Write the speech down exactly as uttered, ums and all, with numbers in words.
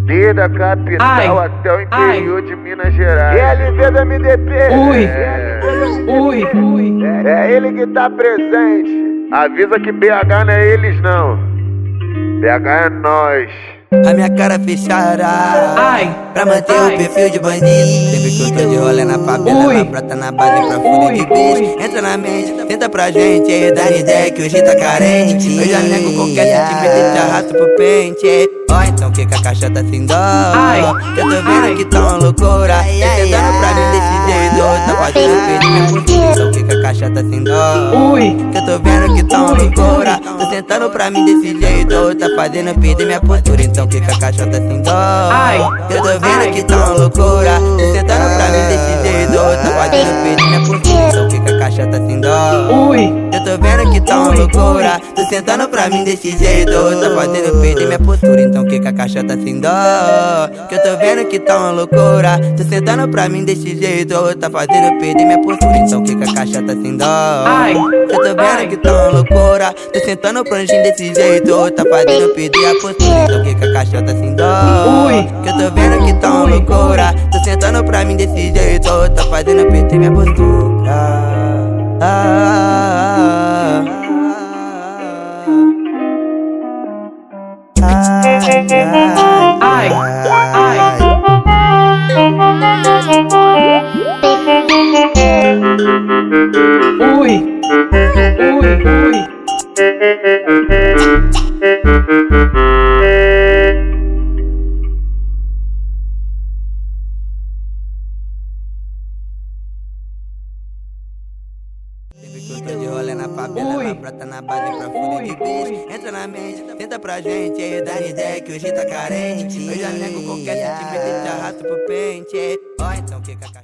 Desde a capital Ai, até o interior ai. de Minas Gerais. E L V do M D P. Ui, É, ui, ui. É, é ele que tá presente. avisa que B H não é eles não. B H é nós. A minha cara fechada, Ai, pra manter ai. o perfil de bandido. Sempre que eu tô de rolê na favela, Ui. na prata, na base, pra fuder Ui, de bicho. ui. Entra na mente, tenta pra gente, aí dá ideia que hoje tá carente. Eu já nego qualquer sentimento e te arrasto pro pente. Ó, então que que a caixa tá sem dó? Ai, Eu tô vendo ai. que tá uma loucura. Tá tentando pra mim desse jeito, tá fazendo perder minha postura. Então que que a caixa tá sem dó? Ui. Que eu tô vendo que tá uma loucura. Tô sentando pra mim desse jeito, tá fazendo perder minha postura. Então que que a caixa tá sem dó? Ai, Que eu tô vendo ai. que tá uma loucura. Tô sentando pra mim desse jeito, tá fazendo perder minha postura. Então que que a caixa tá sem dó? Ui. Eu tô vendo que tá uma loucura. Tô sentando pra mim desse jeito, tá fazendo perder minha postura. Então que que a caixa tá sem dó? Que eu tô vendo que tá uma loucura. Tô sentando pra mim desse jeito, tá fazendo perder minha postura. Então que que a caixa tá sem dó? Ai, Que eu tô vendo que tá uma loucura. Tô sentando pra mim desse jeito, tá fazendo perder a postura. Então que que a caixa tá sem dó? Ui. Que eu tô vendo que tá uma loucura. Tô sentando pra mim desse jeito, tá fazendo perder minha postura. Ah, ah, ah, ai, ai. Ui, ui, ui. Eu tô de rolê na favela, Ui. na prata, na base, pra fuder Ui, de bicho. ui. Entra na mente, tenta pra gente, aí dá ideia que hoje tá carente. Eu já nego qualquer sentimento e te arrasto pro pente. Ó, então que que a caixa